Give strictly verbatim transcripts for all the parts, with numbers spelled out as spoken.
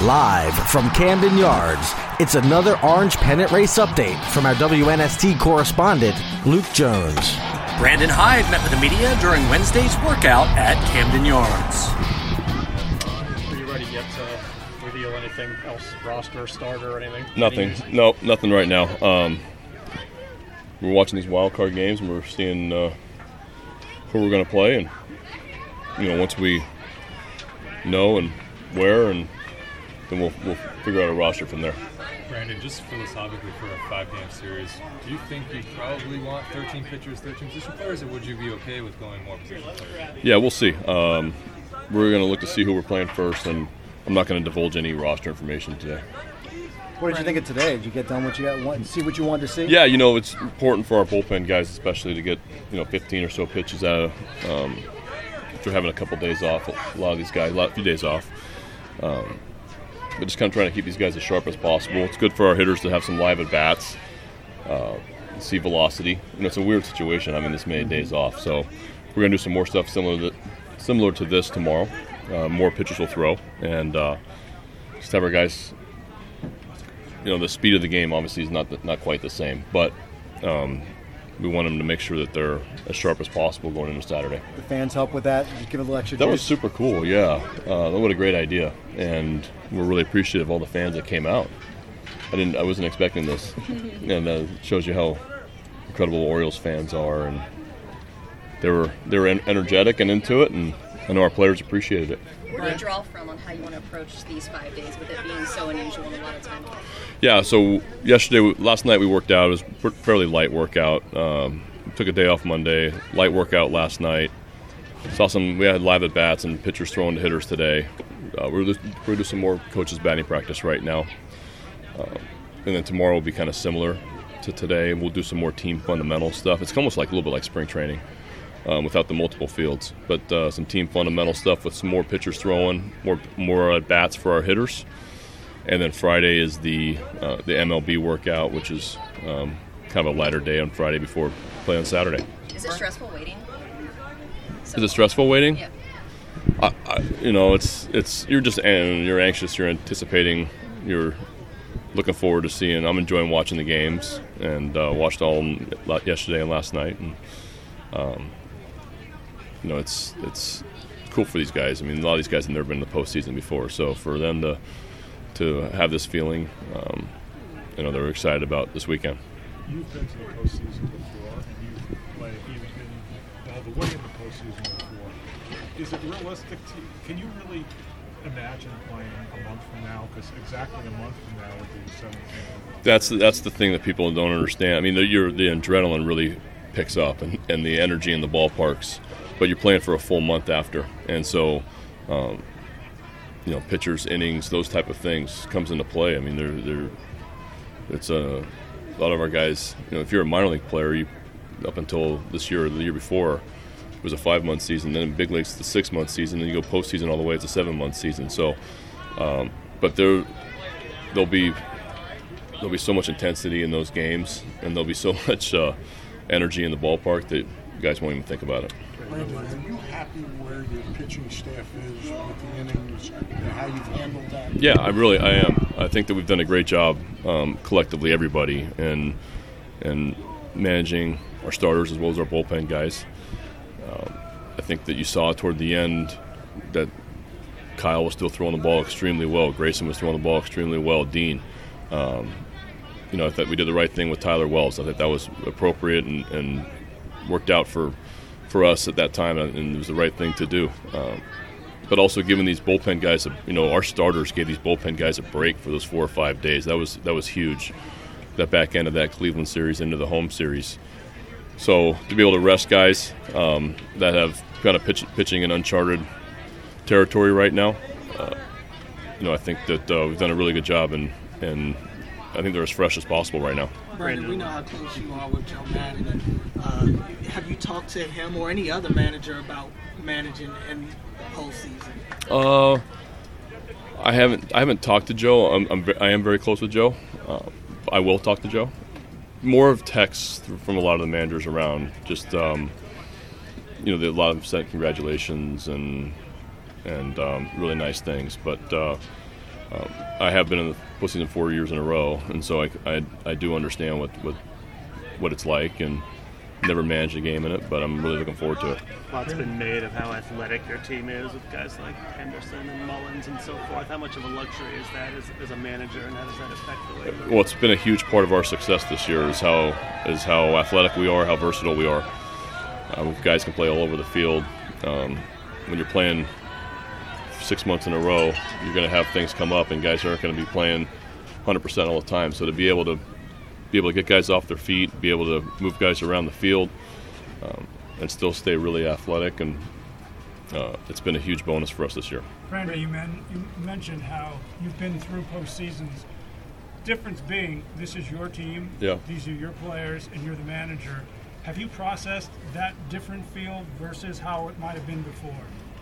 Live from Camden Yards, it's another Orange Pennant Race update from our W N S T correspondent, Luke Jones. Brandon Hyde met with the media during Wednesday's workout at Camden Yards. Are you ready yet to reveal anything else, roster, starter, or anything? Nothing. No, nothing right now. Um, we're watching these wild card games, and we're seeing uh, who we're going to play, and you know, once we know and where, and then we'll we'll figure out a roster from there. Brandon, just philosophically for a five-game series, do you think you probably want thirteen pitchers, thirteen position players, or would you be okay with going more position players? Yeah, we'll see. Um, we're going to look to see who we're playing first, and I'm not going to divulge any roster information today. What did you think of today? Did you get done what you got, want, see what you wanted to see? Yeah, you know, it's important for our bullpen guys, especially to get you know fifteen or so pitches out of. Um, after having a couple days off, a lot of these guys, a lot, a few days off. Um, but just kind of trying to keep these guys as sharp as possible. It's good for our hitters to have some live at bats, uh, see velocity. You know, it's a weird situation having this many mm-hmm. days off. So we're gonna do some more stuff similar to similar to this tomorrow. Uh, more pitchers will throw, and uh, just have our guys. You know, the speed of the game obviously is not the, not quite the same, but um, we want them to make sure that they're as sharp as possible going into Saturday. The fans help with that? Just give it a little extra That juice? was super cool, yeah. Uh, what a great idea, and we're really appreciative of all the fans that came out. I didn't, I wasn't expecting this, and uh, it shows you how incredible Orioles fans are, and they were they were energetic and into it, and I know our players appreciated it. Where do you draw from on how you want to approach these five days with it being so unusual and a lot of time? Yeah, so yesterday, last night we worked out. It was a fairly light workout. Um, took a day off Monday, light workout last night. Saw some, we had live at bats and pitchers throwing to hitters today. Uh, we're going to do some more coaches batting practice right now. Uh, and then tomorrow will be kind of similar to today. We'll do some more team fundamental stuff. It's almost like a little bit like spring training um, without the multiple fields. But uh, some team fundamental stuff with some more pitchers throwing, more, more at bats for our hitters. And then Friday is the uh, the M L B workout, which is um, kind of a lighter day on Friday before play on Saturday. Is it stressful waiting? So, is it stressful waiting? Yeah. I, I, you know, it's it's you're just you're anxious, you're anticipating, you're looking forward to seeing. I'm enjoying watching the games, and uh, watched all yesterday and last night, and um, you know, it's it's cool for these guys. I mean, a lot of these guys have never been in the postseason before, so for them to to have this feeling, um, you know, they're excited about this weekend. You've been to the postseason before, and you've played even been all the way in the postseason before. Is it realistic to, can you really imagine playing a month from now? Because exactly a month from now would be the seventeenth. That's, that's the thing that people don't understand. I mean, the, your, the adrenaline really picks up, and, and the energy in the ballparks, but you're playing for a full month after. And so, um, you know, pitchers, innings, those type of things comes into play. I mean, they're, they're, it's a, a lot of our guys, you know, if you're a minor league player, you, up until this year or the year before, it was a five-month season. Then in big leagues, it's a six-month season. Then you go postseason all the way, it's a seven-month season. So, um, but there, there'll be there'll be so much intensity in those games, and there'll be so much uh, energy in the ballpark that you guys won't even think about it. Brandon, are you happy where your pitching staff is with the innings and how you've handled that? Yeah, I really I am. I think that we've done a great job um, collectively, everybody, and and managing our starters as well as our bullpen guys. Um, I think that you saw toward the end that Kyle was still throwing the ball extremely well. Grayson was throwing the ball extremely well. Dean. Um, you know, I thought we did the right thing with Tyler Wells. I think that was appropriate and, and worked out for for us at that time, and it was the right thing to do. Um, but also giving these bullpen guys, a, you know, our starters gave these bullpen guys a break for those four or five days. That was that was huge. That back end of that Cleveland series into the home series. So to be able to rest guys um, that have kind of pitch, pitching in uncharted territory right now, uh, you know, I think that uh, we've done a really good job, and and I think they're as fresh as possible right now. Brandon, we know how close you are with Joe Maddon. Uh, have you talked to him or any other manager about managing in the postseason? Uh, I haven't. I haven't talked to Joe. I'm. I'm I am very close with Joe. Uh, I will talk to Joe. More of texts from a lot of the managers around. Just um, you know, a lot of them sent congratulations and and um, really nice things. But uh, um, I have been in the postseason four years in a row, and so I, I, I do understand what, what what it's like, and never managed a game in it, but I'm really looking forward to it. Lots been made of how athletic your team is with guys like Henderson and Mullins and so forth. How much of a luxury is that as, as a manager, and how does that affect the way? Well, it's been a huge part of our success this year is how is how athletic we are, how versatile we are. Uh, guys can play all over the field. Um, when you're playing six months in a row, you're going to have things come up, and guys aren't going to be playing one hundred percent all the time. So to be able to be able to get guys off their feet, be able to move guys around the field, um, and still stay really athletic, and uh, it's been a huge bonus for us this year. Brandon, you, men- you mentioned how you've been through postseasons. Difference being, this is your team, yeah. These are your players, and you're the manager. Have you processed that different feel versus how it might have been before?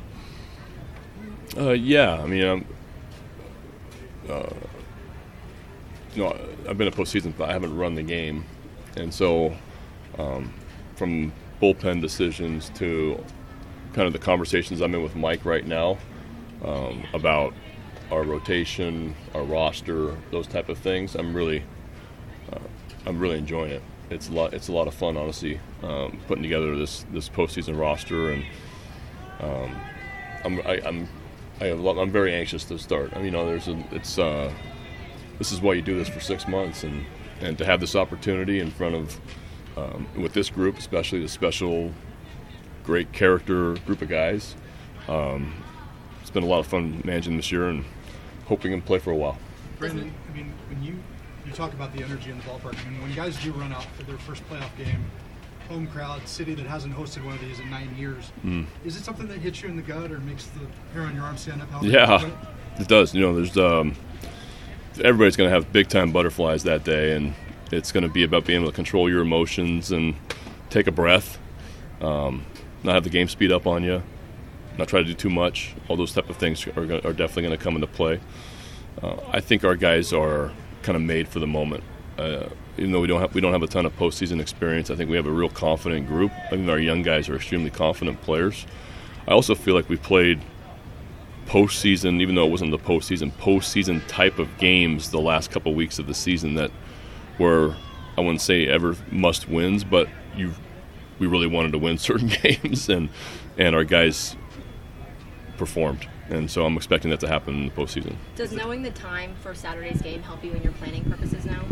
Uh, yeah, I mean, I'm, uh, you know, I've been in postseason, but I haven't run the game, and so um, from bullpen decisions to kind of the conversations I'm in with Mike right now um, about our rotation, our roster, those type of things, I'm really, uh, I'm really enjoying it. It's a lot. It's a lot of fun, honestly, um, putting together this this postseason roster, and um, I'm I, I'm I have a lot, I'm very anxious to start. I mean, you know, there's a it's uh, this is why you do this for six months, and, and to have this opportunity in front of um, with this group, especially the special, great character group of guys. Um, it's been a lot of fun managing this year, and hoping we can play for a while. Brandon, I mean, when you you talk about the energy in the ballpark, I mean, when guys do run out for their first playoff game, home crowd, city that hasn't hosted one of these in nine years, mm. is it something that hits you in the gut or makes the hair on your arm stand up? How yeah, it does. You know, there's um, everybody's going to have big time butterflies that day, and it's going to be about being able to control your emotions and take a breath, um, not have the game speed up on you, not try to do too much. All those type of things are, gonna, are definitely going to come into play. Uh, I think our guys are kind of made for the moment. Uh, even though we don't have we don't have a ton of postseason experience, I think we have a real confident group. I think our young guys are extremely confident players. I also feel like we played postseason, even though it wasn't the postseason, postseason type of games the last couple weeks of the season that were, I wouldn't say ever must wins, but you we really wanted to win certain games, and and our guys performed. And so I'm expecting that to happen in the postseason. Does knowing the time for Saturday's game help you in your planning purposes now?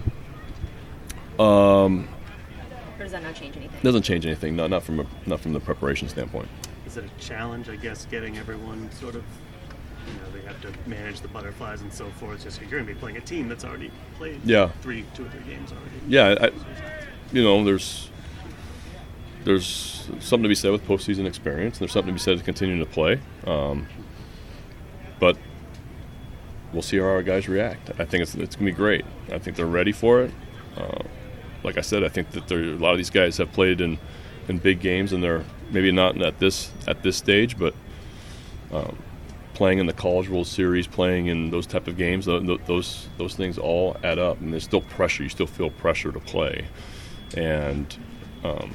Um, or does that not change anything? Doesn't change anything. Not not from a, not from the preparation standpoint. Is it a challenge, I guess, getting everyone sort of, you know, they have to manage the butterflies and so forth? Just because you're going to be playing a team that's already played yeah. three, two or three games already. Yeah, I, you know, there's there's something to be said with postseason experience. There's something to be said with continuing to play. Um, but we'll see how our guys react. I think it's it's going to be great. I think they're ready for it. Uh, like I said, I think that there, a lot of these guys have played in, in big games, and they're maybe not at this at this stage, but um, playing in the College World Series, playing in those type of games, those those things all add up, and there's still pressure. You still feel pressure to play, and um,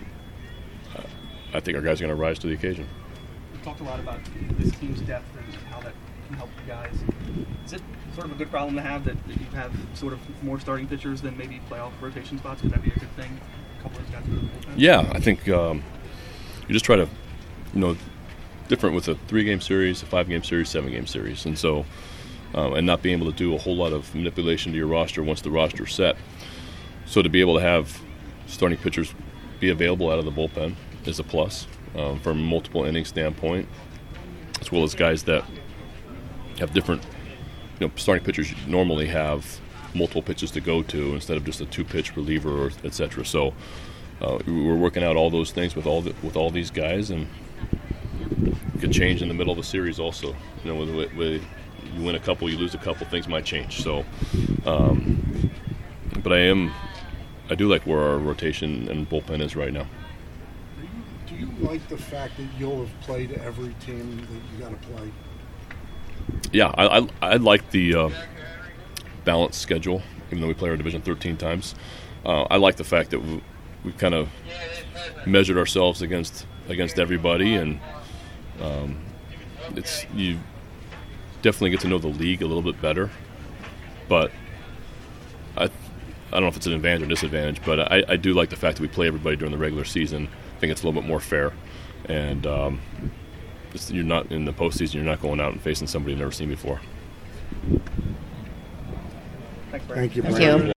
I think our guys are going to rise to the occasion. We talked a lot about this team's depth and how that can help you guys. Is it sort of a good problem to have that, that you have sort of more starting pitchers than maybe playoff rotation spots? Could that be a good thing? A couple of those guys go to the bullpen? Yeah, I think um, you just try to, you know, different with a three-game series, a five-game series, seven-game series, and so um, and not being able to do a whole lot of manipulation to your roster once the roster's set. So to be able to have starting pitchers be available out of the bullpen is a plus um, from a multiple inning standpoint, as well as guys that have different, you know, starting pitchers normally have multiple pitches to go to instead of just a two-pitch reliever, or et cetera. So uh, we're working out all those things with all the, with all these guys, and it could change in the middle of the series also. You know, with, with you win a couple, you lose a couple, things might change. So, um, but I am, I do like where our rotation and bullpen is right now. Do you like the fact that you'll have played every team that you got to play? Yeah, I, I, I like the uh, balanced schedule, even though we play our division thirteen times. Uh, I like the fact that we, we've kind of measured ourselves against against everybody, and um, it's you definitely get to know the league a little bit better. But I, I don't know if it's an advantage or disadvantage, but I, I do like the fact that we play everybody during the regular season. I think it's a little bit more fair. And um, it's, you're not in the postseason, you're not going out and facing somebody you've never seen before. Thanks, Thank you, Thank you.